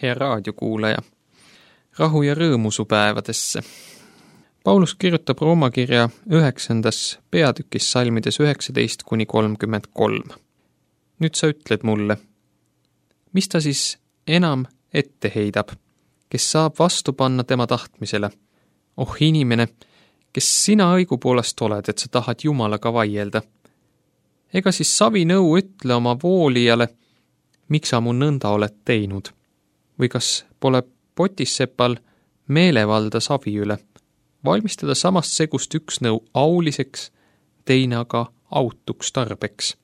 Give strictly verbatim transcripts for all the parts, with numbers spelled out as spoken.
hea raadiokuulaja, rahu ja rõõmu su päevadesse. Paulus kirjutab Rooma kirja üheksandas peatükis salmides üheksateist kuni kolmkümmend kolm. Nüüd sa ütled mulle, mis ta siis enam ette heidab, kes saab vastu panna tema tahtmisele? Oh inimene, kes sina õigupoolest oled, et sa tahad Jumalaga vaielda? Ega siis savinõu ütle oma voolijale, miks sa mu nõnda oled teinud? Või kas pole potissepal meelevalda savi üle? Valmistada samast segust üks nõu auliseks, teine aga autuks tarbeks.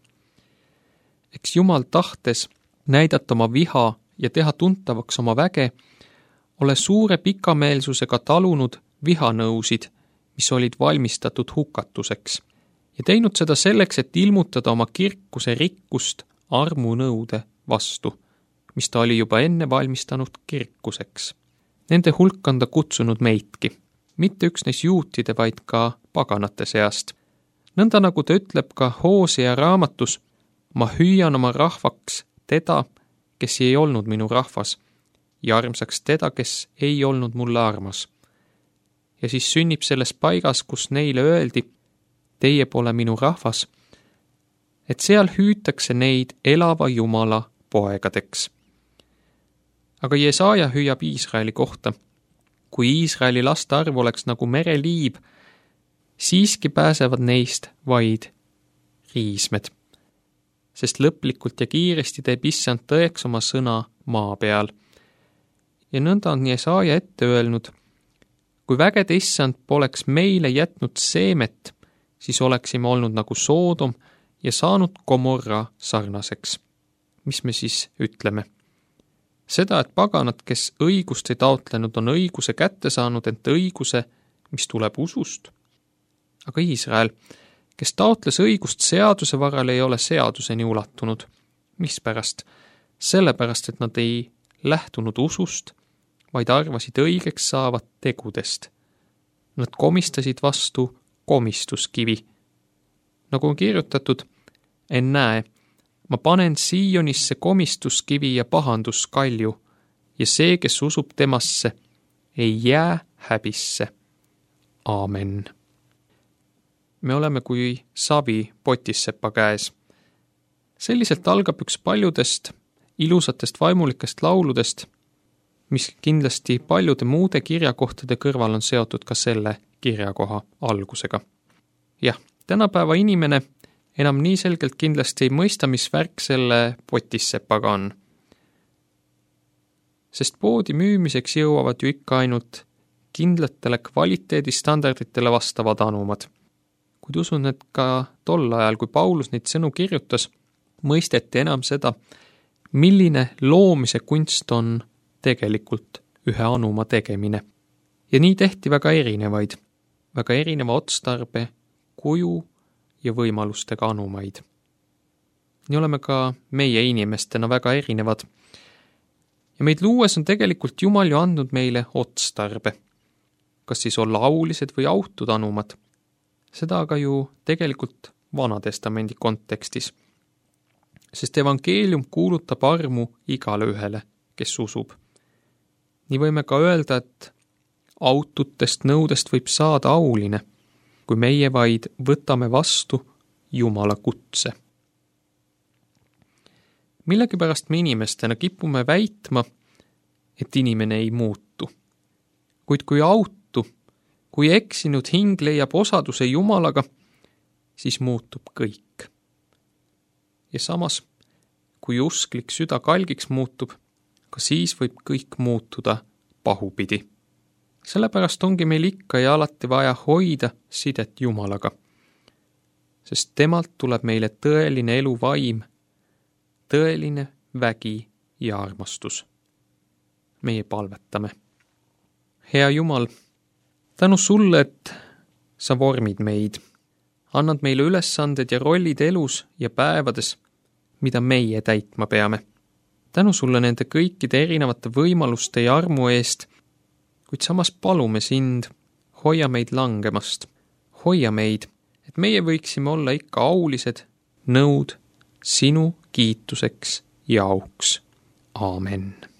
Eks Jumal tahtes näidata oma viha ja teha tuntavaks oma väge, ole suure pikameelsusega talunud vihanõusid, mis olid valmistatud hukatuseks, ja teinud seda selleks, et ilmutada oma kirkuse rikkust armunõude vastu, mis ta oli juba enne valmistanud kirkuseks. Nende hulk on ta kutsunud meidki, mitte üksnes juutide, vaid ka paganate seast. Nõnda nagu ta ütleb ka Hoosea raamatus, ma hüüan oma rahvaks teda, kes ei olnud minu rahvas, ja armsaks teda, kes ei olnud mulle armas. Ja siis sünnib selles paigas, kus neile öeldi, teie pole minu rahvas, et seal hüütakse neid elava Jumala poegadeks. Aga Jesaja hüüab Iisraeli kohta. Kui Iisraeli laste arv oleks nagu mereliib, siiski pääsevad neist vaid riismed. Sest lõplikult ja kiiresti teeb issand tõeks oma sõna maa peal. Ja nõnda on Jesaja ette öelnud, kui vägede issand poleks meile jätnud seemet, siis oleksime olnud nagu Soodom ja saanud Gomorra sarnaseks. Mis me siis ütleme? Seda, et paganad, kes õigust ei taotlenud, on õiguse kätte saanud, ent õiguse, mis tuleb usust. Aga Iisrael, kes taotles õigust seaduse varal, ei ole seaduseni ulatunud. Mispärast? Sellepärast, et nad ei lähtunud usust, vaid arvasid õigeks saavat tegudest. Nad komistasid vastu komistuskivi. Nagu on kirjutatud, en näe, ma panen Siionisse komistuskivi ja pahanduskalju, ja see, kes usub temasse, ei jää häbisse. Aamen. Me oleme kui savi potissepa käes. Selliselt algab üks paljudest ilusatest vaimulikest lauludest, mis kindlasti paljude muude kirjakohtade kõrval on seotud ka selle kirjakoha algusega. Jah, tänapäeva inimene enam nii selgelt kindlasti ei mõista, mis värk selle potissepaga on. Sest poodi müümiseks jõuavad ju ikka ainult kindlatele kvaliteedistandarditele vastavad anumad. Kuid usun, et ka tol ajal, kui Paulus neid sõnu kirjutas, mõisteti enam seda, milline loomise kunst on tegelikult ühe anuma tegemine. Ja nii tehti väga erinevaid, väga erineva otstarbe, kuju ja võimalustega anumaid. Nii oleme ka meie inimestena väga erinevad. Ja meid luues on tegelikult Jumal ju andnud meile otstarbe. Kas siis olla aulised või autud anumad? Seda aga ju tegelikult Vanatestamendi kontekstis. Sest evangeelium kuulutab armu igale ühele, kes usub. Nii võime ka öelda, et aututest nõudest võib saada auline, kui meie vaid võtame vastu Jumala kutse. Millegipärast me inimestena kipume väitma, et inimene ei muutu. Kuid kui autu, kui eksinud hing leiab osaduse Jumalaga, siis muutub kõik. Ja samas, kui usklik süda kalgiks muutub, ka siis võib kõik muutuda pahupidi. Sellepärast ongi meil ikka ja alati vaja hoida sidet Jumalaga, sest temalt tuleb meile tõeline eluvaim, tõeline vägi ja armastus. Meie palvetame. Hea Jumal, tänu sulle, et sa vormid meid, annad meile ülesanded ja rollid elus ja päevades, mida meie täitma peame. Tänu sulle nende kõikide erinevate võimaluste ja armu eest, kuid samas palume sind, hoia meid langemast, hoia meid, et meie võiksime olla ikka aulised, nõud sinu kiituseks ja auks. Aamen.